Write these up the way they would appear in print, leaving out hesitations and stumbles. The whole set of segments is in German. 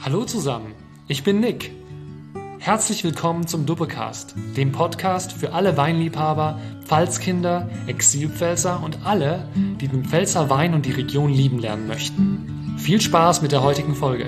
Hallo zusammen, ich bin Nick. Herzlich willkommen zum Duppecast, dem Podcast für alle Weinliebhaber, Pfalzkinder, Exilpfälzer und alle, die den Pfälzer Wein und die Region lieben lernen möchten. Viel Spaß mit der heutigen Folge.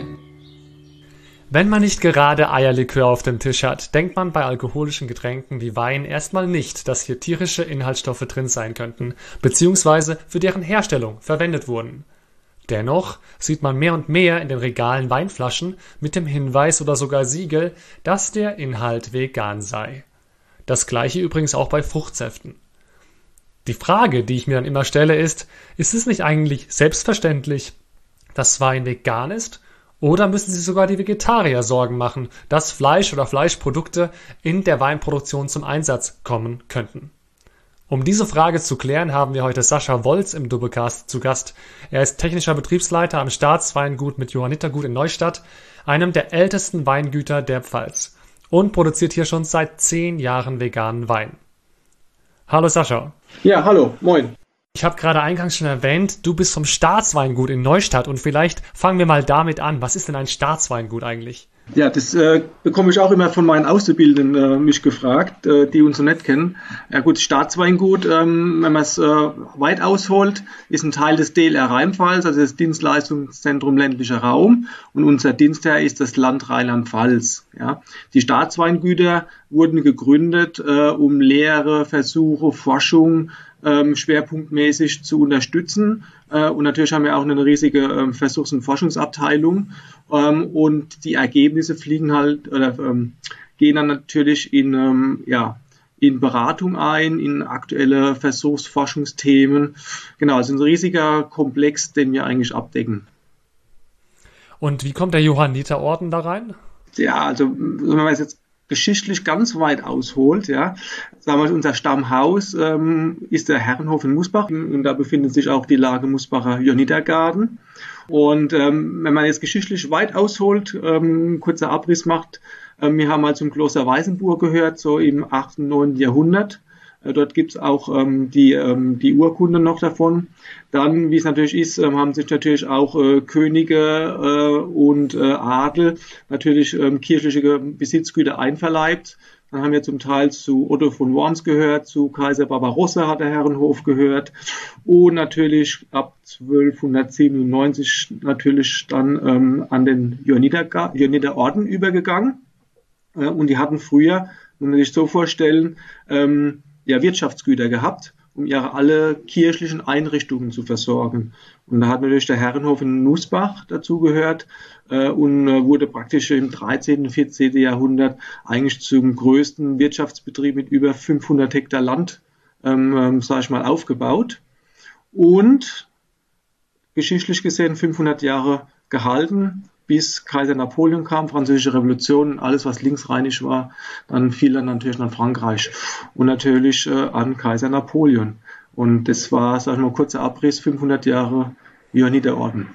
Wenn man nicht gerade Eierlikör auf dem Tisch hat, denkt man bei alkoholischen Getränken wie Wein erstmal nicht, dass hier tierische Inhaltsstoffe drin sein könnten, beziehungsweise für deren Herstellung verwendet wurden. Dennoch sieht man mehr und mehr in den Regalen Weinflaschen mit dem Hinweis oder sogar Siegel, dass der Inhalt vegan sei. Das gleiche übrigens auch bei Fruchtsäften. Die Frage, die ich mir dann immer stelle, ist es nicht eigentlich selbstverständlich, dass Wein vegan ist? Oder müssen sich sogar die Vegetarier Sorgen machen, dass Fleisch oder Fleischprodukte in der Weinproduktion zum Einsatz kommen könnten? Um diese Frage zu klären, haben wir heute Sascha Wolz im Duppecast zu Gast. Er ist technischer Betriebsleiter am Staatsweingut mit Johannitergut in Neustadt, einem der ältesten Weingüter der Pfalz, und produziert hier schon seit 10 Jahren veganen Wein. Hallo Sascha. Ja, hallo, moin. Ich habe gerade eingangs schon erwähnt, du bist vom Staatsweingut in Neustadt und vielleicht fangen wir mal damit an. Was ist denn ein Staatsweingut eigentlich? Ja, das bekomme ich auch immer von meinen Auszubildenden mich gefragt, die uns so nicht kennen. Ja gut, Staatsweingut, wenn man es weit ausholt, ist ein Teil des DLR Rheinpfalz, also das Dienstleistungszentrum ländlicher Raum, und unser Dienstherr ist das Land Rheinland-Pfalz. Ja. Die Staatsweingüter wurden gegründet, um Lehre, Versuche, Forschung schwerpunktmäßig zu unterstützen. Und natürlich haben wir auch eine riesige Versuchs- und Forschungsabteilung. Und die Ergebnisse fliegen halt oder gehen dann natürlich in Beratung ein, in aktuelle Versuchsforschungsthemen. Genau, also ein riesiger Komplex, den wir eigentlich abdecken. Und wie kommt der Johanniterorden da rein? Ja, also wenn man jetzt geschichtlich ganz weit ausholt, ja, sagen wir, unser Stammhaus ist der Herrenhof in Musbach, und da befindet sich auch die Lage Musbacher Johannitergarten. Und wenn man jetzt geschichtlich weit ausholt, kurzer Abriss macht, wir haben mal zum Kloster Weißenburg gehört, so im 8. und 9. Jahrhundert. Dort gibt's auch die Urkunde noch davon. Dann, wie es natürlich ist, haben sich natürlich auch Könige und Adel natürlich kirchliche Besitzgüter einverleibt. Dann haben wir zum Teil zu Otto von Worms gehört, zu Kaiser Barbarossa hat der Herrenhof gehört, und natürlich ab 1297 natürlich dann an den Johanniterorden übergegangen. Und die hatten früher, muss man sich so vorstellen, Wirtschaftsgüter gehabt, um ihre alle kirchlichen Einrichtungen zu versorgen. Und da hat natürlich der Herrenhof in Nussbach dazugehört und wurde praktisch im 13. und 14. Jahrhundert eigentlich zum größten Wirtschaftsbetrieb mit über 500 Hektar Land, aufgebaut. Und geschichtlich gesehen 500 Jahre gehalten, bis Kaiser Napoleon kam, Französische Revolution, alles was linksrheinisch war, dann fiel dann natürlich an Frankreich und natürlich an Kaiser Napoleon. Und das war, sag ich mal, kurzer Abriss, 500 Jahre Johanniterorden.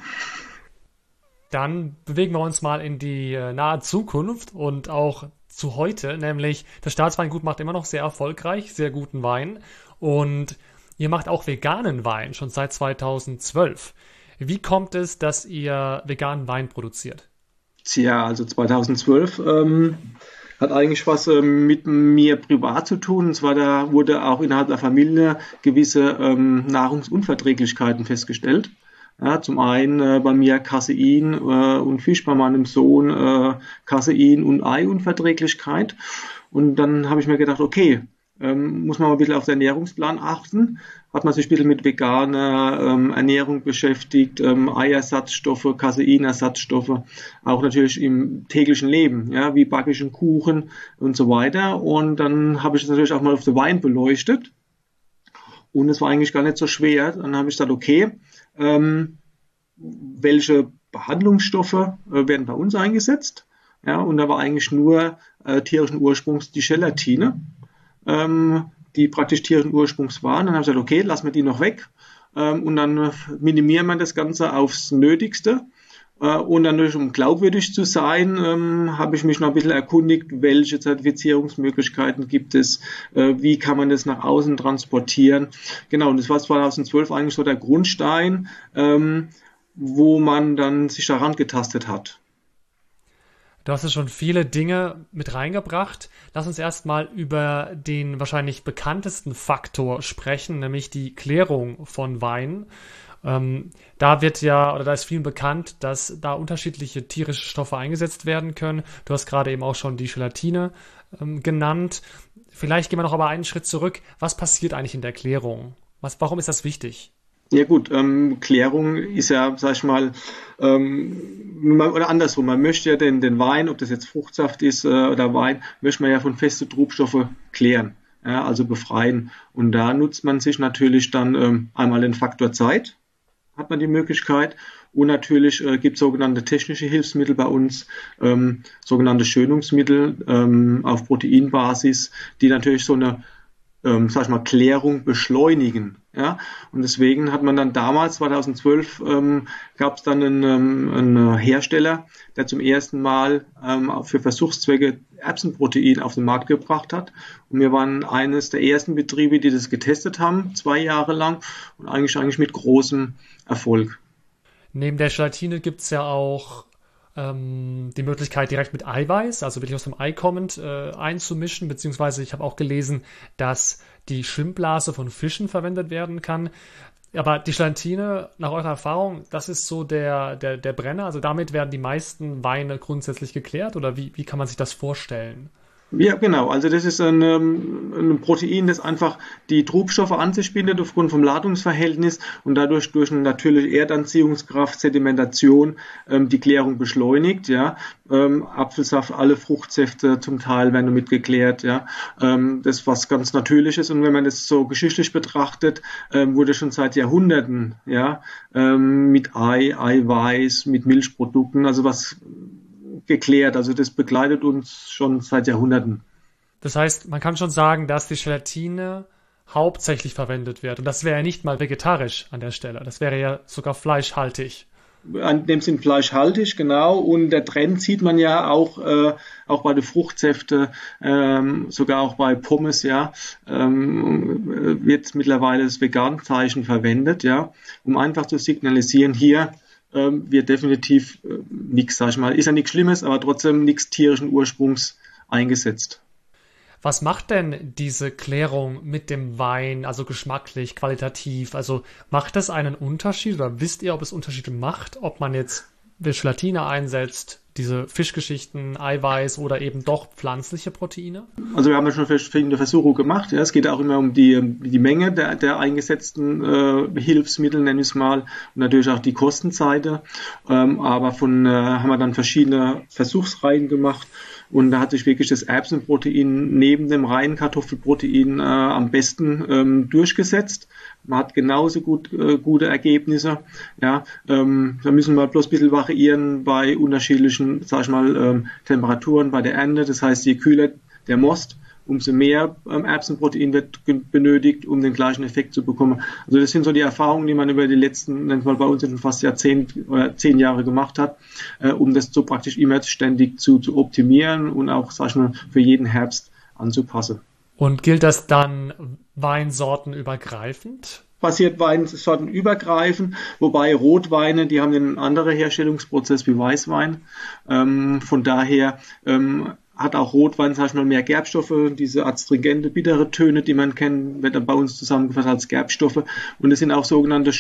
Dann bewegen wir uns mal in die nahe Zukunft und auch zu heute, nämlich das Staatsweingut macht immer noch sehr erfolgreich, sehr guten Wein, und ihr macht auch veganen Wein, schon seit 2012. Wie kommt es, dass ihr veganen Wein produziert? Tja, also 2012 hat eigentlich was mit mir privat zu tun. Und zwar da wurde auch innerhalb der Familie gewisse Nahrungsunverträglichkeiten festgestellt. Ja, zum einen bei mir Casein und Fisch, bei meinem Sohn Casein und Eiunverträglichkeit. Und dann habe ich mir gedacht, okay, muss man mal ein bisschen auf den Ernährungsplan achten. Hat man sich ein bisschen mit veganer Ernährung beschäftigt, Eiersatzstoffe, Caseinersatzstoffe, auch natürlich im täglichen Leben, ja, wie backe ich einen Kuchen und so weiter. Und dann habe ich das natürlich auch mal auf den Wein beleuchtet. Und es war eigentlich gar nicht so schwer. Dann habe ich gesagt, okay, welche Behandlungsstoffe werden bei uns eingesetzt? Ja, und da war eigentlich nur tierischen Ursprungs die Gelatine, die praktisch tierischen Ursprungs waren. Dann habe ich gesagt, okay, lassen wir die noch weg. Und dann minimieren wir das Ganze aufs Nötigste. Und dann, um glaubwürdig zu sein, habe ich mich noch ein bisschen erkundigt, welche Zertifizierungsmöglichkeiten gibt es, wie kann man das nach außen transportieren. Genau, und das war 2012 eigentlich so der Grundstein, wo man dann sich daran getastet hat. Du hast ja schon viele Dinge mit reingebracht. Lass uns erstmal über den wahrscheinlich bekanntesten Faktor sprechen, nämlich die Klärung von Wein. Da ist vielen bekannt, dass da unterschiedliche tierische Stoffe eingesetzt werden können. Du hast gerade eben auch schon die Gelatine genannt. Vielleicht gehen wir noch aber einen Schritt zurück. Was passiert eigentlich in der Klärung? Warum ist das wichtig? Ja gut, Klärung ist ja, sag ich mal, oder andersrum, man möchte ja den Wein, ob das jetzt Fruchtsaft ist oder Wein, möchte man ja von festen Trubstoffe klären, ja, also befreien. Und da nutzt man sich natürlich dann einmal den Faktor Zeit, hat man die Möglichkeit. Und natürlich gibt es sogenannte technische Hilfsmittel bei uns, sogenannte Schönungsmittel auf Proteinbasis, die natürlich so eine sag ich mal, Klärung beschleunigen. Ja? Und deswegen hat man dann damals, 2012, gab es dann einen Hersteller, der zum ersten Mal für Versuchszwecke Erbsenprotein auf den Markt gebracht hat. Und wir waren eines der ersten Betriebe, die das getestet haben, 2 Jahre lang und eigentlich mit großem Erfolg. Neben der Gelatine gibt es ja auch die Möglichkeit, direkt mit Eiweiß, also wirklich aus dem Ei kommend, einzumischen, beziehungsweise ich habe auch gelesen, dass die Schwimmblase von Fischen verwendet werden kann. Aber die Gelatine, nach eurer Erfahrung, das ist so der Brenner, also damit werden die meisten Weine grundsätzlich geklärt, oder wie kann man sich das vorstellen? Ja, genau. Also das ist ein Protein, das einfach die Trubstoffe an sich bindet aufgrund vom Ladungsverhältnis und dadurch durch eine natürliche Erdanziehungskraft, Sedimentation die Klärung beschleunigt. Ja, Apfelsaft, alle Fruchtsäfte zum Teil werden damit geklärt. Ja, das ist was ganz Natürliches und wenn man das so geschichtlich betrachtet, wurde schon seit Jahrhunderten mit Eiweiß, mit Milchprodukten, also was geklärt. Also das begleitet uns schon seit Jahrhunderten. Das heißt, man kann schon sagen, dass die Gelatine hauptsächlich verwendet wird. Und das wäre ja nicht mal vegetarisch an der Stelle. Das wäre ja sogar fleischhaltig. An dem sind fleischhaltig, genau. Und der Trend sieht man ja auch bei den Fruchtsäften, sogar auch bei Pommes, ja, wird mittlerweile das Vegan-Zeichen verwendet, ja, um einfach zu signalisieren, hier wird definitiv nichts, sag ich mal, ist ja nichts Schlimmes, aber trotzdem nichts tierischen Ursprungs eingesetzt. Was macht denn diese Klärung mit dem Wein, also geschmacklich, qualitativ? Also macht das einen Unterschied oder wisst ihr, ob es Unterschiede macht, ob man jetzt Gelatine einsetzt, diese Fischgeschichten, Eiweiß oder eben doch pflanzliche Proteine? Also wir haben ja schon verschiedene Versuche gemacht. Ja. Es geht auch immer um die Menge der eingesetzten Hilfsmittel, nenne ich es mal, und natürlich auch die Kostenseite. Aber haben wir dann verschiedene Versuchsreihen gemacht. Und da hat sich wirklich das Erbsenprotein neben dem reinen Kartoffelprotein am besten durchgesetzt. Man hat genauso gute Ergebnisse. Ja, da müssen wir bloß ein bisschen variieren bei unterschiedlichen, sag ich mal, Temperaturen bei der Ernte. Das heißt, je kühler der Most, umso mehr Erbsenprotein wird benötigt, um den gleichen Effekt zu bekommen. Also das sind so die Erfahrungen, die man über die letzten, bei uns in fast Jahrzehnt oder 10 Jahre gemacht hat, um das so praktisch immer ständig zu optimieren und auch, sag ich mal, für jeden Herbst anzupassen. Und gilt das dann weinsortenübergreifend? Passiert weinsortenübergreifend, wobei Rotweine, die haben einen anderen Herstellungsprozess wie Weißwein. Von daher hat auch Rotwein, sag ich mal, mehr Gerbstoffe, diese astringente, bittere Töne, die man kennt, wird dann bei uns zusammengefasst als Gerbstoffe. Und es sind auch sogenannte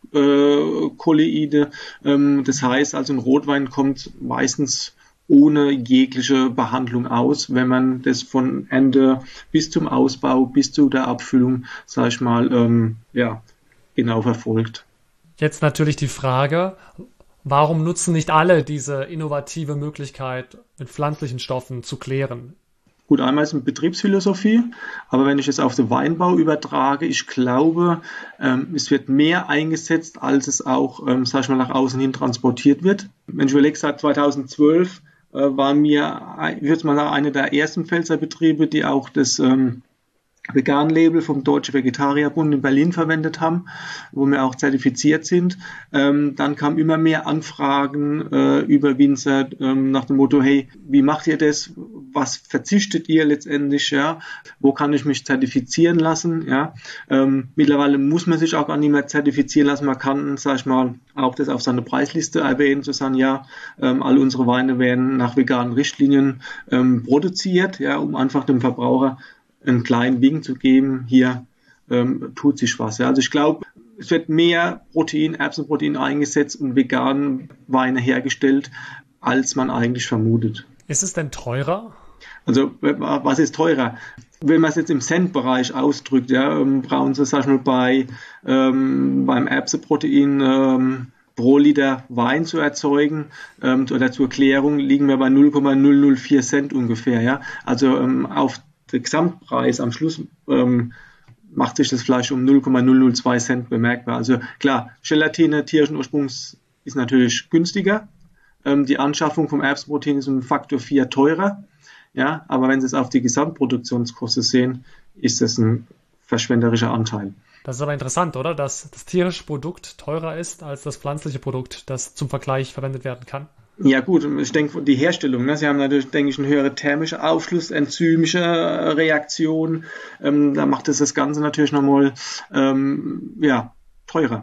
Schutzkolloide. Das heißt, also ein Rotwein kommt meistens ohne jegliche Behandlung aus, wenn man das von Ende bis zum Ausbau, bis zu der Abfüllung, sag ich mal, genau verfolgt. Jetzt natürlich die Frage, warum nutzen nicht alle diese innovative Möglichkeit, mit pflanzlichen Stoffen zu klären? Gut, einmal ist eine Betriebsphilosophie, aber wenn ich es auf den Weinbau übertrage, ich glaube, es wird mehr eingesetzt, als es auch, sag ich mal, nach außen hin transportiert wird. Wenn ich überlege, seit 2012 waren wir, ich würde mal sagen, eine der ersten Pfälzer Betriebe, die auch das Vegan-Label vom Deutschen Vegetarierbund in Berlin verwendet haben, wo wir auch zertifiziert sind. Dann kamen immer mehr Anfragen über Winzer nach dem Motto, hey, wie macht ihr das? Was verzichtet ihr letztendlich? Ja? Wo kann ich mich zertifizieren lassen? Ja? Mittlerweile muss man sich auch gar nicht mehr zertifizieren lassen. Man kann, sag ich mal, auch das auf seine Preisliste erwähnen, zu sagen, ja, all unsere Weine werden nach veganen Richtlinien produziert, ja, um einfach dem Verbraucher einen kleinen Wink zu geben, hier tut sich was. Ja. Also ich glaube, es wird mehr Protein, Erbsenprotein eingesetzt und vegan Weine hergestellt, als man eigentlich vermutet. Ist es denn teurer? Also was ist teurer? Wenn man es jetzt im Cent-Bereich ausdrückt, ja, brauchen Sie, sag ich mal, beim Erbsenprotein pro Liter Wein zu erzeugen, oder zur Erklärung liegen wir bei 0,004 Cent ungefähr. Ja. Also auf der Gesamtpreis am Schluss macht sich das Fleisch um 0,002 Cent bemerkbar. Also klar, Gelatine tierischen Ursprungs ist natürlich günstiger. Die Anschaffung vom Erbsenprotein ist um Faktor 4 teurer. Ja, aber wenn Sie es auf die Gesamtproduktionskosten sehen, ist das ein verschwenderischer Anteil. Das ist aber interessant, oder? Dass das tierische Produkt teurer ist als das pflanzliche Produkt, das zum Vergleich verwendet werden kann. Ja gut, ich denke, die Herstellung, ne? Sie haben natürlich, denke ich, eine höhere thermische Aufschluss, enzymische Reaktion. Da macht es das Ganze natürlich nochmal teurer.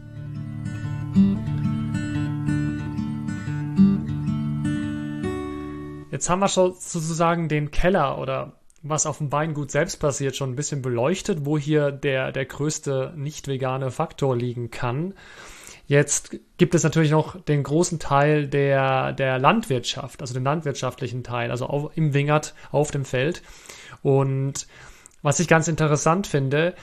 Jetzt haben wir schon sozusagen den Keller oder was auf dem Weingut selbst passiert, schon ein bisschen beleuchtet, wo hier der größte nicht vegane Faktor liegen kann. Jetzt gibt es natürlich noch den großen Teil der Landwirtschaft, also den landwirtschaftlichen Teil, also im Wingert, auf dem Feld. Und was ich ganz interessant finde,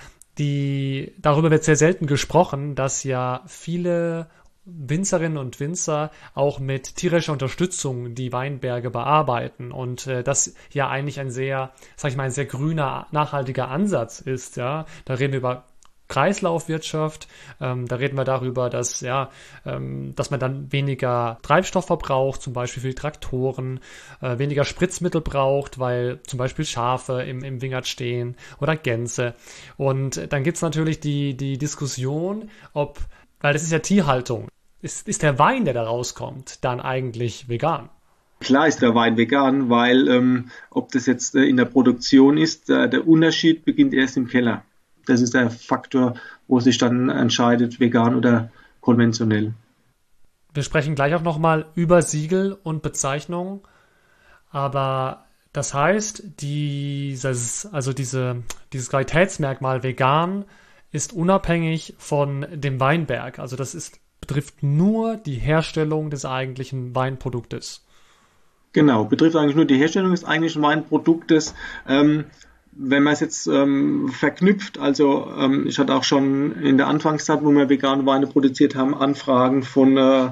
darüber wird sehr selten gesprochen, dass ja viele Winzerinnen und Winzer auch mit tierischer Unterstützung die Weinberge bearbeiten und das ja eigentlich ein sehr, sag ich mal, ein sehr grüner, nachhaltiger Ansatz ist. Ja, da reden wir über Kreislaufwirtschaft, da reden wir darüber, dass man dann weniger Treibstoff verbraucht, zum Beispiel für die Traktoren, weniger Spritzmittel braucht, weil zum Beispiel Schafe im Wingert stehen oder Gänse. Und dann gibt's natürlich die Diskussion, weil das ist ja Tierhaltung, ist der Wein, der da rauskommt, dann eigentlich vegan? Klar ist der Wein vegan, weil ob das jetzt in der Produktion ist, der Unterschied beginnt erst im Keller. Das ist der Faktor, wo sich dann entscheidet, vegan oder konventionell. Wir sprechen gleich auch nochmal über Siegel und Bezeichnung, aber das heißt, dieses Qualitätsmerkmal vegan ist unabhängig von dem Weinberg. Also das betrifft nur die Herstellung des eigentlichen Weinproduktes. Genau, betrifft eigentlich nur die Herstellung des eigentlichen Weinproduktes. Wenn man es jetzt verknüpft, also ich hatte auch schon in der Anfangszeit, wo wir vegane Weine produziert haben, Anfragen von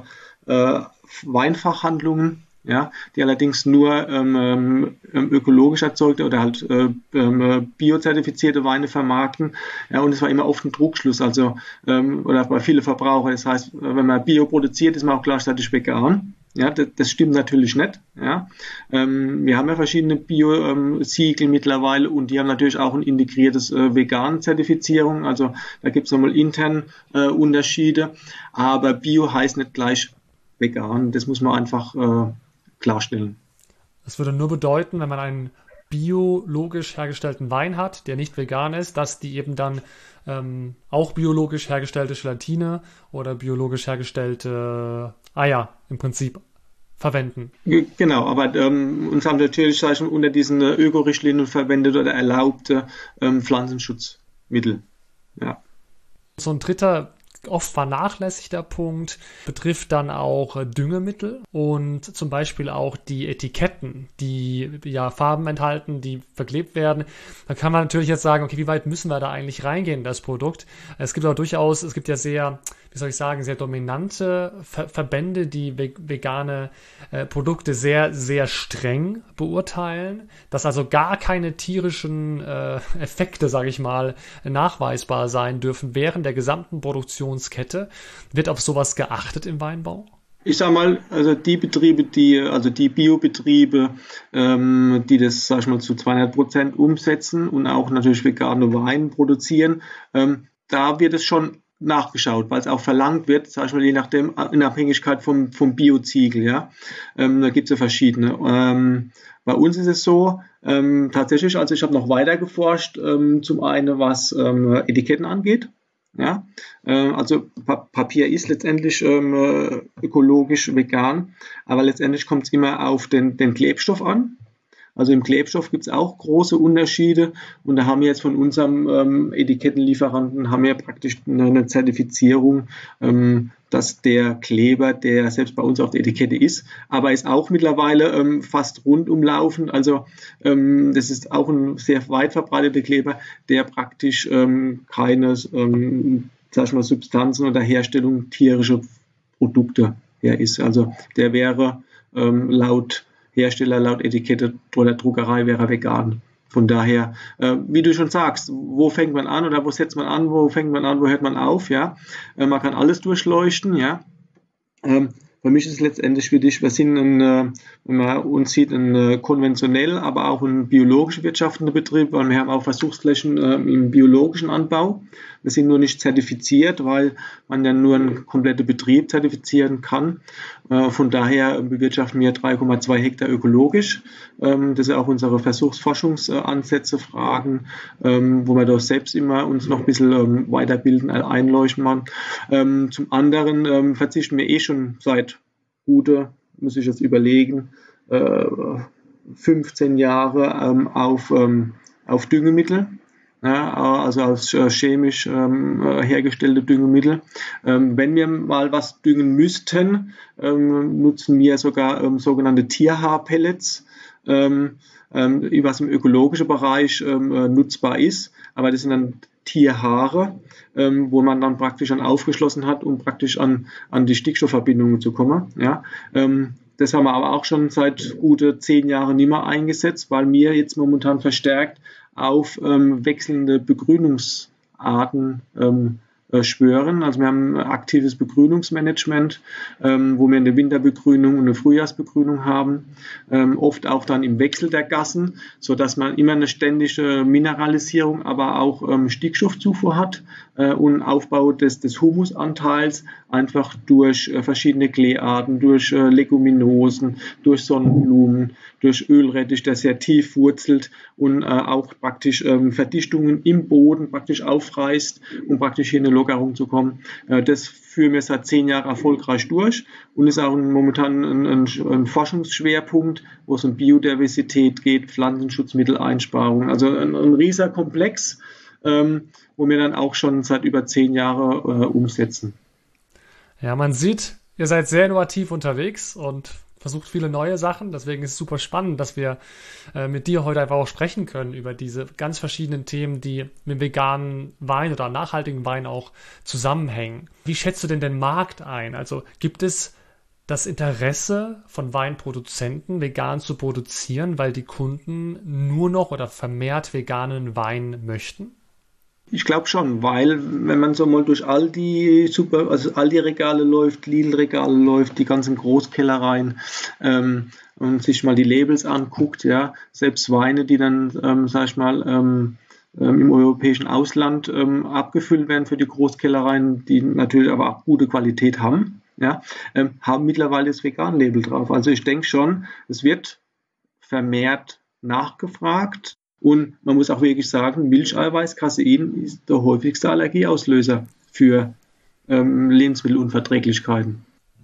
Weinfachhandlungen, ja, die allerdings nur ökologisch erzeugte oder halt biozertifizierte Weine vermarkten. Ja, und es war immer oft ein Trugschluss, also oder bei vielen Verbrauchern. Das heißt, wenn man Bio produziert, ist man auch gleichzeitig vegan. Ja, das stimmt natürlich nicht. Ja. Wir haben ja verschiedene Bio-Siegel mittlerweile und die haben natürlich auch ein integriertes Vegan-Zertifizierung. Also da gibt es nochmal intern Unterschiede. Aber Bio heißt nicht gleich vegan. Das muss man einfach klarstellen. Das würde nur bedeuten, wenn man einen biologisch hergestellten Wein hat, der nicht vegan ist, dass die eben dann auch biologisch hergestellte Gelatine oder biologisch hergestellte Eier im Prinzip verwenden. Genau, aber uns haben natürlich schon unter diesen Öko-Richtlinien verwendet oder erlaubte Pflanzenschutzmittel. Ja. So ein dritter, oft vernachlässigter Punkt betrifft dann auch Düngemittel und zum Beispiel auch die Etiketten, die ja Farben enthalten, die verklebt werden. Da kann man natürlich jetzt sagen, okay, wie weit müssen wir da eigentlich reingehen in das Produkt? Es gibt ja sehr, wie soll ich sagen, sehr dominante Verbände, die vegane Produkte sehr, sehr streng beurteilen, dass also gar keine tierischen Effekte, sage ich mal, nachweisbar sein dürfen während der gesamten Produktionskette. Wird auf sowas geachtet im Weinbau? Ich sag mal, also die Betriebe, also die Biobetriebe, die das, sag ich mal, zu 200% umsetzen und auch natürlich vegane Weine produzieren, da wird es schon nachgeschaut, weil es auch verlangt wird, sag ich mal, je nachdem, in Abhängigkeit vom Bioziegel, ja. Da gibt es ja verschiedene. Bei uns ist es so, tatsächlich, also ich habe noch weiter geforscht, zum einen was Etiketten angeht. Ja, also Papier ist letztendlich ökologisch vegan, aber letztendlich kommt es immer auf den Klebstoff an. Also im Klebstoff gibt es auch große Unterschiede und da haben wir jetzt von unserem Etikettenlieferanten haben wir praktisch eine Zertifizierung, dass der Kleber, der selbst bei uns auf der Etikette ist, aber ist auch mittlerweile fast rundumlaufend. Also das ist auch ein sehr weit verbreiteter Kleber, der praktisch keine sag ich mal, Substanzen oder Herstellung tierischer Produkte her ist. Also der wäre laut Hersteller, laut Etikette oder Druckerei wäre vegan. Von daher, wie du schon sagst, wo fängt man an oder wo setzt man an, wo fängt man an, wo hört man auf, ja. Man kann alles durchleuchten, ja. Für mich ist es letztendlich für dich, wir sind wenn man uns sieht, ein konventionell, aber auch ein biologisch wirtschaftender Betrieb, weil wir haben auch Versuchsflächen im biologischen Anbau. Wir sind nur nicht zertifiziert, weil man ja nur einen kompletten Betrieb zertifizieren kann. Von daher bewirtschaften wir 3,2 Hektar ökologisch. Das sind auch unsere Versuchsforschungsansätze, Fragen, wo wir doch selbst immer uns noch ein bisschen weiterbilden, einleuchten machen. Zum anderen verzichten wir schon seit muss ich jetzt überlegen, 15 Jahre auf Düngemittel. Ja, also aus chemisch hergestellte Düngemittel. Wenn wir mal was düngen müssten, nutzen wir sogar sogenannte Tierhaarpellets, was im ökologischen Bereich nutzbar ist. Aber das sind dann Tierhaare, wo man dann praktisch aufgeschlossen hat, um praktisch an die Stickstoffverbindungen zu kommen. Ja. Das haben wir aber auch schon seit gute 10 Jahren nicht mehr eingesetzt, weil wir jetzt momentan verstärkt auf wechselnde Begrünungsarten schwören. Also wir haben ein aktives Begrünungsmanagement, wo wir eine Winterbegrünung und eine Frühjahrsbegrünung haben, oft auch dann im Wechsel der Gassen, so dass man immer eine ständige Mineralisierung, aber auch Stickstoffzufuhr hat und Aufbau des Humusanteils einfach durch verschiedene Kleearten, durch Leguminosen, durch Sonnenblumen, durch Ölrettich, der sehr tief wurzelt und auch praktisch Verdichtungen im Boden praktisch aufreißt, um praktisch hier eine Lockerung zu kommen. Das führen wir seit 10 Jahren erfolgreich durch und ist auch momentan ein Forschungsschwerpunkt, wo es um Biodiversität geht, Pflanzenschutzmitteleinsparung. Also ein riesiger Komplex, wo wir dann auch schon seit über 10 Jahren umsetzen. Ja, man sieht, ihr seid sehr innovativ unterwegs und versucht viele neue Sachen. Deswegen ist es super spannend, dass wir mit dir heute einfach auch sprechen können über diese ganz verschiedenen Themen, die mit veganen Wein oder nachhaltigen Wein auch zusammenhängen. Wie schätzt du denn den Markt ein? Also gibt es das Interesse von Weinproduzenten, vegan zu produzieren, weil die Kunden nur noch oder vermehrt veganen Wein möchten? Ich glaube schon, weil wenn man so mal durch all die Regale läuft, Lidl-Regale läuft, die ganzen Großkellereien und sich mal die Labels anguckt, ja, selbst Weine, die dann, sag ich mal, im europäischen Ausland abgefüllt werden für die Großkellereien, die natürlich aber auch gute Qualität haben, ja, haben mittlerweile das Vegan-Label drauf. Also ich denke schon, es wird vermehrt nachgefragt. Und man muss auch wirklich sagen, Milcheiweiß, Casein ist der häufigste Allergieauslöser für Lebensmittelunverträglichkeiten.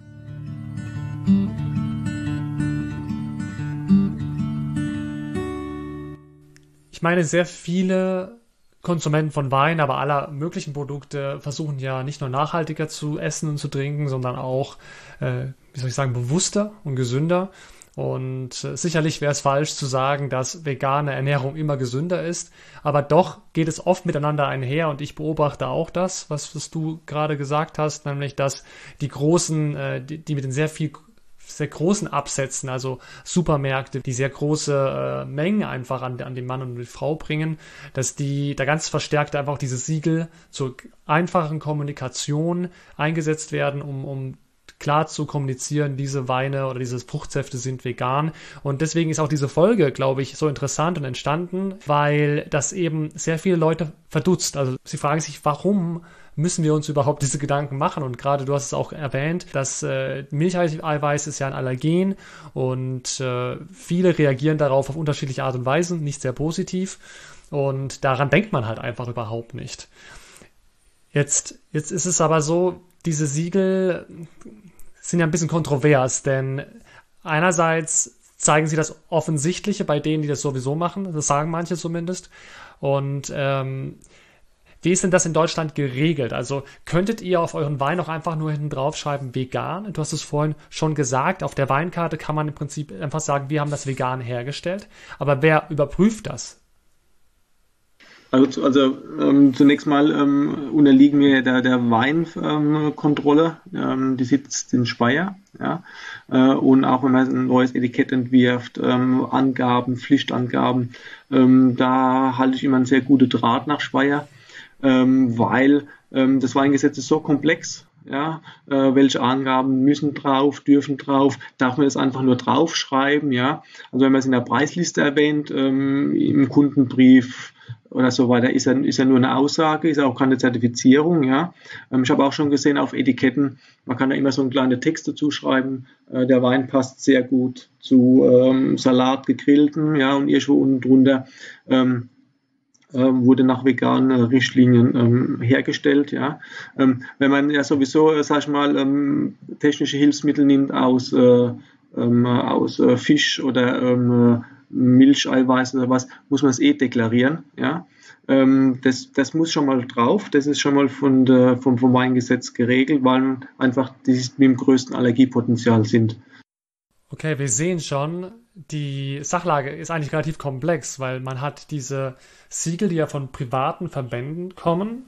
Ich meine, sehr viele Konsumenten von Wein, aber aller möglichen Produkte versuchen ja nicht nur nachhaltiger zu essen und zu trinken, sondern auch, bewusster und gesünder. Und sicherlich wäre es falsch zu sagen, dass vegane Ernährung immer gesünder ist, aber doch geht es oft miteinander einher und ich beobachte auch das, was du gerade gesagt hast, nämlich dass die großen, die mit den sehr großen Absätzen, also Supermärkte, die sehr große Mengen einfach an den Mann und die Frau bringen, dass die da ganz verstärkt einfach auch diese Siegel zur einfachen Kommunikation eingesetzt werden, um klar zu kommunizieren, diese Weine oder diese Fruchtsäfte sind vegan. Und deswegen ist auch diese Folge, glaube ich, so interessant und entstanden, weil das eben sehr viele Leute verdutzt. Also sie fragen sich, warum müssen wir uns überhaupt diese Gedanken machen? Und gerade du hast es auch erwähnt, dass Milcheiweiß ist ja ein Allergen und viele reagieren darauf auf unterschiedliche Art und Weisen, nicht sehr positiv. Und daran denkt man halt einfach überhaupt nicht. Jetzt ist es aber so, diese Siegel sind ja ein bisschen kontrovers, denn einerseits zeigen sie das Offensichtliche bei denen, die das sowieso machen, das sagen manche zumindest. Und wie ist denn das in Deutschland geregelt? Also könntet ihr auf euren Wein auch einfach nur hinten drauf schreiben vegan? Du hast es vorhin schon gesagt, auf der Weinkarte kann man im Prinzip einfach sagen, wir haben das vegan hergestellt. Aber wer überprüft das? Also zunächst mal unterliegen wir der Weinkontrolle, die sitzt in Speyer, ja, und auch wenn man ein neues Etikett entwirft, Angaben, Pflichtangaben, da halte ich immer einen sehr guten Draht nach Speyer, weil das Weingesetz ist so komplex. Ja, welche Angaben müssen drauf, dürfen drauf, darf man das einfach nur draufschreiben, ja. Also wenn man es in der Preisliste erwähnt, im Kundenbrief oder so weiter, ist ja nur eine Aussage, ist ja auch keine Zertifizierung, ja. Ich habe auch schon gesehen auf Etiketten, man kann da immer so einen kleinen Text dazu schreiben, der Wein passt sehr gut zu Salat gegrillten, ja, und irgendwo unten drunter wurde nach veganen Richtlinien hergestellt. Ja. Wenn man ja sowieso, sag ich mal, technische Hilfsmittel nimmt aus Fisch oder Milcheiweiß oder was, muss man es deklarieren. Ja. Das muss schon mal drauf, das ist schon mal vom Weingesetz geregelt, weil einfach die mit dem größten Allergiepotenzial sind. Okay, wir sehen schon, die Sachlage ist eigentlich relativ komplex, weil man hat diese Siegel, die ja von privaten Verbänden kommen,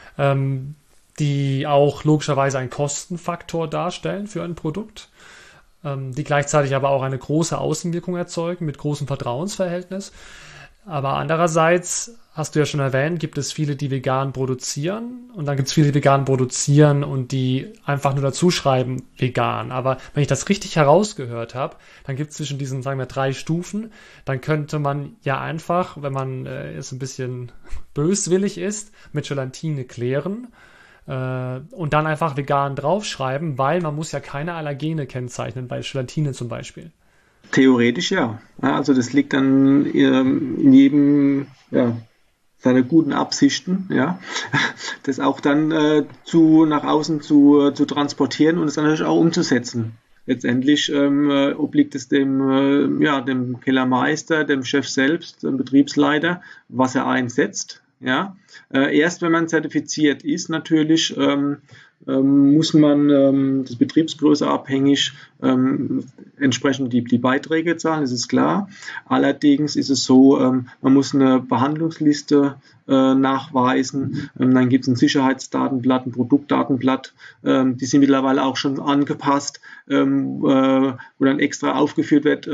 die auch logischerweise einen Kostenfaktor darstellen für ein Produkt, die gleichzeitig aber auch eine große Außenwirkung erzeugen mit großem Vertrauensverhältnis. Aber andererseits, hast du ja schon erwähnt, gibt es viele, die vegan produzieren und dann gibt es viele, die vegan produzieren und die einfach nur dazu schreiben vegan. Aber wenn ich das richtig herausgehört habe, dann gibt es zwischen diesen, sagen wir, 3 Stufen. Dann könnte man ja einfach, wenn man jetzt ein bisschen böswillig ist, mit Gelatine klären und dann einfach vegan draufschreiben, weil man muss ja keine Allergene kennzeichnen, bei Gelatine zum Beispiel. Theoretisch ja. Also das liegt dann in jedem seiner guten Absichten, ja, das auch dann nach außen zu transportieren und es dann natürlich auch umzusetzen. Letztendlich obliegt es dem Kellermeister, dem Chef selbst, dem Betriebsleiter, was er einsetzt. Ja. Erst wenn man zertifiziert ist, natürlich muss man das Betriebsgröße abhängig entsprechend die Beiträge zahlen, das ist klar. Allerdings ist es so, man muss eine Behandlungsliste nachweisen, dann gibt es ein Sicherheitsdatenblatt, ein Produktdatenblatt, die sind mittlerweile auch schon angepasst, wo dann extra aufgeführt wird,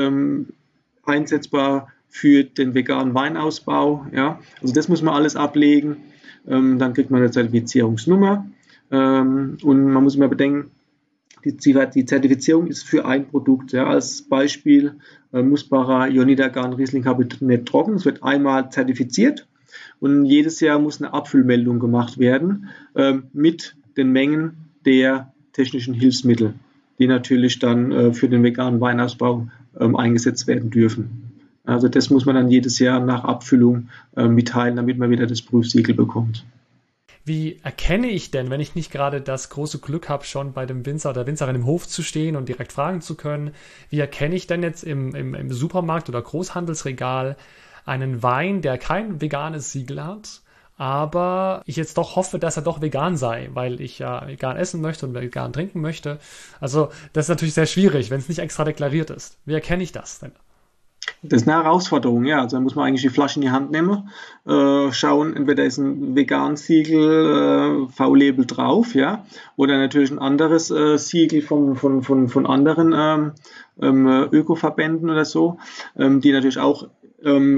einsetzbar für den veganen Weinausbau. Ja. Also das muss man alles ablegen, dann kriegt man eine Zertifizierungsnummer. Und man muss immer bedenken, die Zertifizierung ist für ein Produkt. Ja. Als Beispiel Musbacher Johnidagan Riesling Kabinett trocken. Es wird einmal zertifiziert und jedes Jahr muss eine Abfüllmeldung gemacht werden mit den Mengen der technischen Hilfsmittel, die natürlich dann für den veganen Weinausbau eingesetzt werden dürfen. Also das muss man dann jedes Jahr nach Abfüllung mitteilen, damit man wieder das Prüfsiegel bekommt. Wie erkenne ich denn, wenn ich nicht gerade das große Glück habe, schon bei dem Winzer oder Winzerin im Hof zu stehen und direkt fragen zu können, wie erkenne ich denn jetzt im Supermarkt oder Großhandelsregal einen Wein, der kein veganes Siegel hat, aber ich jetzt doch hoffe, dass er doch vegan sei, weil ich ja vegan essen möchte und vegan trinken möchte. Also das ist natürlich sehr schwierig, wenn es nicht extra deklariert ist. Wie erkenne ich das denn? Das ist eine Herausforderung, ja. Also da muss man eigentlich die Flasche in die Hand nehmen, schauen, entweder ist ein Vegan-Siegel, V-Label drauf, ja, oder natürlich ein anderes Siegel von anderen Ökoverbänden oder so, die natürlich auch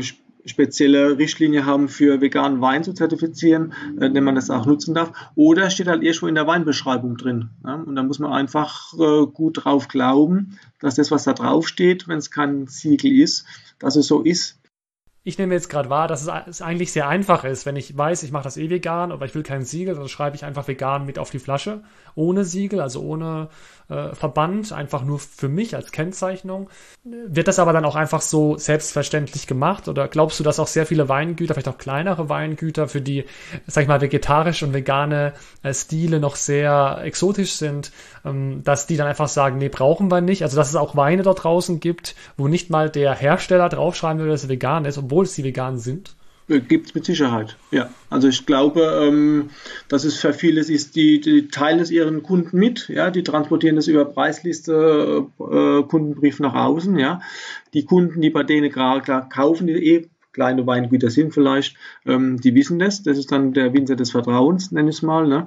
spezielle Richtlinie haben, für veganen Wein zu zertifizieren, den man das auch nutzen darf. Oder steht halt irgendwo in der Weinbeschreibung drin. Ja? Und da muss man einfach gut drauf glauben, dass das, was da drauf steht, wenn es kein Siegel ist, dass es so ist. Ich nehme jetzt gerade wahr, dass es eigentlich sehr einfach ist. Wenn ich weiß, ich mache das vegan, aber ich will kein Siegel, dann schreibe ich einfach vegan mit auf die Flasche. Ohne Siegel, also ohne Verband, einfach nur für mich als Kennzeichnung. Wird das aber dann auch einfach so selbstverständlich gemacht? Oder glaubst du, dass auch sehr viele Weingüter, vielleicht auch kleinere Weingüter, für die, sag ich mal, vegetarische und vegane Stile noch sehr exotisch sind, dass die dann einfach sagen, nee, brauchen wir nicht? Also dass es auch Weine dort draußen gibt, wo nicht mal der Hersteller draufschreiben will, dass es vegan ist, obwohl sie vegan sind? Gibt es mit Sicherheit, ja. Also ich glaube, dass es für vieles ist, die teilen es ihren Kunden mit, ja, die transportieren das über Preisliste, Kundenbrief nach außen, ja. Die Kunden, die bei denen gerade kaufen, die kleine Weingüter sind vielleicht, die wissen das. Das ist dann der Winzer des Vertrauens, nenne ich es mal. Ne?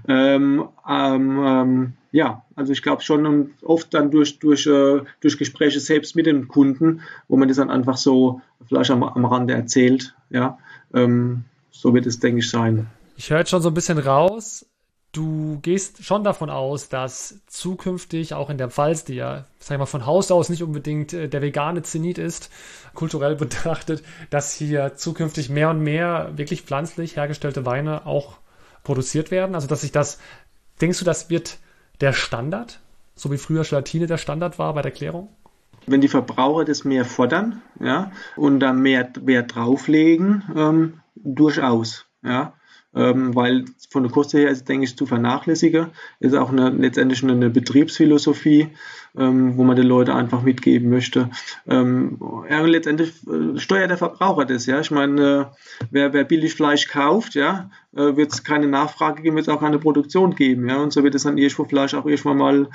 Ja, also ich glaube schon, und oft dann durch Gespräche selbst mit dem Kunden, wo man das dann einfach so vielleicht am Rande erzählt. Ja, so wird es, denke ich, sein. Ich höre jetzt schon so ein bisschen raus. Du gehst schon davon aus, dass zukünftig auch in der Pfalz, die ja, sag ich mal, von Haus aus nicht unbedingt der vegane Zenit ist, kulturell betrachtet, dass hier zukünftig mehr und mehr wirklich pflanzlich hergestellte Weine auch produziert werden. Also, denkst du, das wird der Standard, so wie früher Gelatine der Standard war bei der Klärung? Wenn die Verbraucher das mehr fordern, ja, und da mehr Wert drauflegen, durchaus, ja. Weil von der Kosten her ist, denke ich, zu vernachlässigen. Ist auch letztendlich eine Betriebsphilosophie, wo man den Leuten einfach mitgeben möchte. Letztendlich steuert der Verbraucher das. Ja, ich meine, wer billig Fleisch kauft, ja, wird es keine Nachfrage geben, wird es auch keine Produktion geben. Ja, und so wird es dann irgendwo vielleicht auch irgendwann mal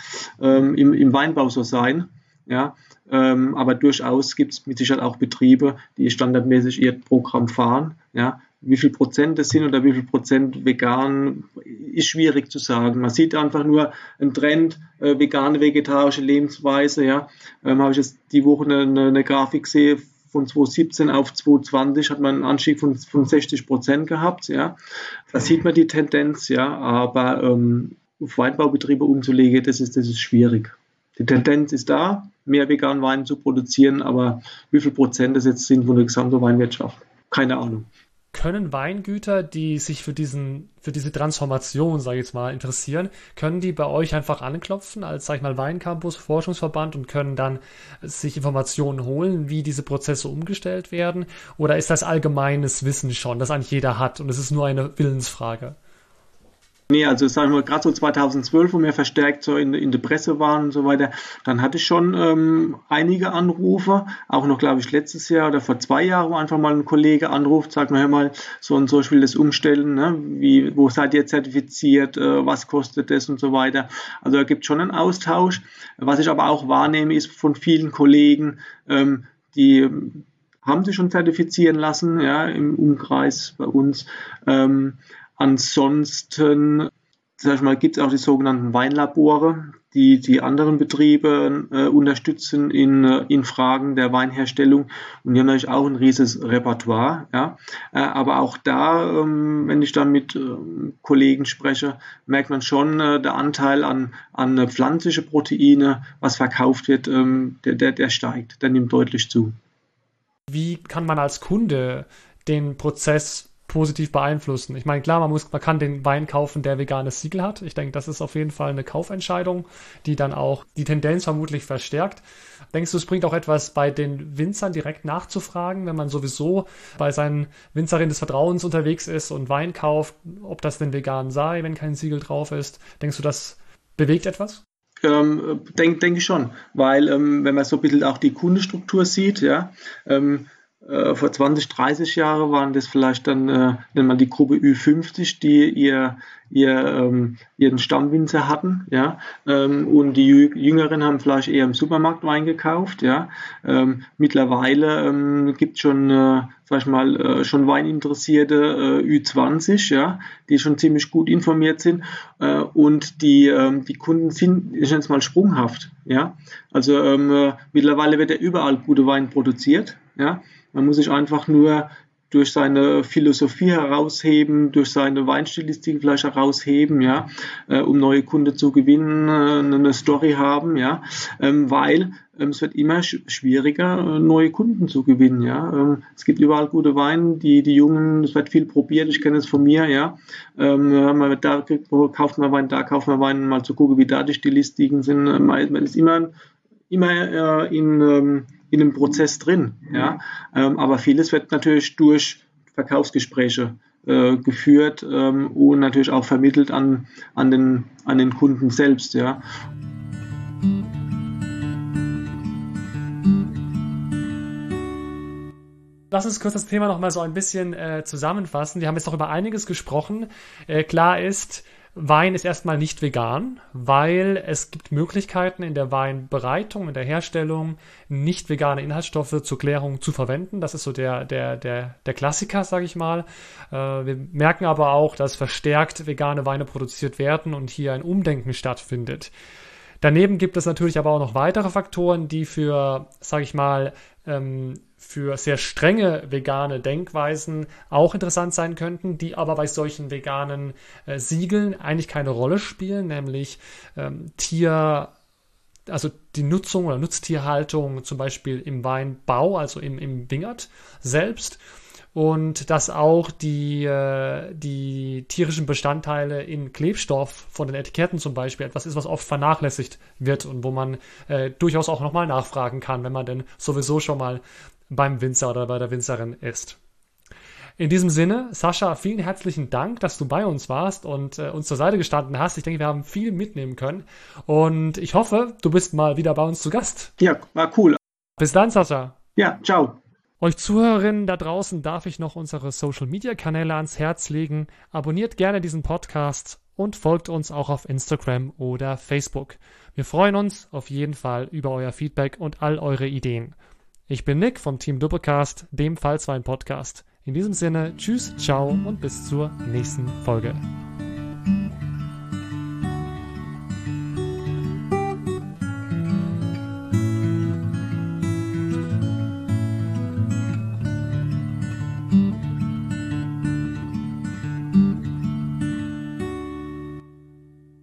im Weinbau so sein. Ja, aber durchaus gibt es mit Sicherheit auch Betriebe, die standardmäßig ihr Programm fahren. Ja, wie viel Prozent das sind oder wie viel Prozent vegan, ist schwierig zu sagen. Man sieht einfach nur einen Trend, vegane, vegetarische Lebensweise. Ja, habe ich jetzt die Woche eine Grafik gesehen, von 2017 auf 2020 hat man einen Anstieg von 60% gehabt. Ja, da sieht man die Tendenz. Ja, aber auf Weinbaubetriebe umzulegen, das ist schwierig. Die Tendenz ist da, mehr veganen Wein zu produzieren, aber wie viel Prozent das jetzt sind von der gesamten Weinwirtschaft? Keine Ahnung. Können Weingüter, die sich für diese Transformation, sage ich jetzt mal, interessieren, können die bei euch einfach anklopfen als, sag ich mal, Weincampus, Forschungsverband und können dann sich Informationen holen, wie diese Prozesse umgestellt werden? Oder ist das allgemeines Wissen schon, das eigentlich jeder hat und es ist nur eine Willensfrage? Nee, also sagen wir gerade so 2012, wo wir verstärkt so in der Presse waren und so weiter, dann hatte ich schon einige Anrufe, auch noch, glaube ich, letztes Jahr oder vor 2 Jahren, wo einfach mal ein Kollege anruft, sagt mir, hör mal, so und so, ich will das umstellen, ne? Wo seid ihr zertifiziert, was kostet das und so weiter. Also da gibt es schon einen Austausch. Was ich aber auch wahrnehme, ist von vielen Kollegen, die haben sich schon zertifizieren lassen, ja, im Umkreis bei uns. Ansonsten, sag ich mal, gibt es auch die sogenannten Weinlabore, die anderen Betriebe unterstützen in Fragen der Weinherstellung. Und die haben natürlich auch ein riesiges Repertoire. Ja. Aber auch da, wenn ich dann mit Kollegen spreche, merkt man schon, der Anteil an pflanzliche Proteine, was verkauft wird, der steigt, der nimmt deutlich zu. Wie kann man als Kunde den Prozess positiv beeinflussen? Ich meine, klar, man kann den Wein kaufen, der veganes Siegel hat. Ich denke, das ist auf jeden Fall eine Kaufentscheidung, die dann auch die Tendenz vermutlich verstärkt. Denkst du, es bringt auch etwas bei den Winzern direkt nachzufragen, wenn man sowieso bei seinen Winzerinnen des Vertrauens unterwegs ist und Wein kauft, ob das denn vegan sei, wenn kein Siegel drauf ist? Denkst du, das bewegt etwas? Denke ich schon, weil wenn man so ein bisschen auch die Kundenstruktur sieht, ja, vor 20, 30 Jahren waren das vielleicht dann, nennen wir die Gruppe Ü50, die ihren Stammwinzer hatten, ja, und die Jüngeren haben vielleicht eher im Supermarkt Wein gekauft, ja. Mittlerweile gibt es schon, sag ich mal, schon Weininteressierte Ü20, ja, die schon ziemlich gut informiert sind, und die Kunden sind, ich nenne es mal, sprunghaft, ja. Also mittlerweile wird ja überall gute Wein produziert, ja. Man muss sich einfach nur durch seine Philosophie herausheben, durch seine Weinstilistik vielleicht herausheben, ja, um neue Kunden zu gewinnen, eine Story haben, ja, weil es wird immer schwieriger, neue Kunden zu gewinnen, ja. Es gibt überall gute Weine, die Jungen, es wird viel probiert, ich kenne es von mir, ja. Da kauft man Wein, da kauft man Wein, mal zu gucken, wie da die Stilistiken sind. Man ist immer in einem Prozess drin, ja. Aber vieles wird natürlich durch Verkaufsgespräche geführt und natürlich auch vermittelt an den Kunden selbst, ja. Lass uns kurz das Thema noch mal so ein bisschen zusammenfassen. Wir haben jetzt noch über einiges gesprochen. Klar ist, Wein ist erstmal nicht vegan, weil es gibt Möglichkeiten in der Weinbereitung, in der Herstellung, nicht vegane Inhaltsstoffe zur Klärung zu verwenden. Das ist so der Klassiker, sage ich mal. Wir merken aber auch, dass verstärkt vegane Weine produziert werden und hier ein Umdenken stattfindet. Daneben gibt es natürlich aber auch noch weitere Faktoren, die für, sage ich mal, für sehr strenge vegane Denkweisen auch interessant sein könnten, die aber bei solchen veganen Siegeln eigentlich keine Rolle spielen, nämlich also die Nutzung oder Nutztierhaltung zum Beispiel im Weinbau, also im Wingert selbst. Und dass auch die tierischen Bestandteile in Klebstoff von den Etiketten zum Beispiel etwas ist, was oft vernachlässigt wird und wo man durchaus auch nochmal nachfragen kann, wenn man denn sowieso schon mal beim Winzer oder bei der Winzerin ist. In diesem Sinne, Sascha, vielen herzlichen Dank, dass du bei uns warst und uns zur Seite gestanden hast. Ich denke, wir haben viel mitnehmen können und ich hoffe, du bist mal wieder bei uns zu Gast. Ja, war cool. Bis dann, Sascha. Ja, ciao. Euch Zuhörerinnen da draußen darf ich noch unsere Social-Media-Kanäle ans Herz legen. Abonniert gerne diesen Podcast und folgt uns auch auf Instagram oder Facebook. Wir freuen uns auf jeden Fall über euer Feedback und all eure Ideen. Ich bin Nick vom Team Doppelcast, dem Pfalzwein-Podcast. In diesem Sinne, tschüss, ciao und bis zur nächsten Folge.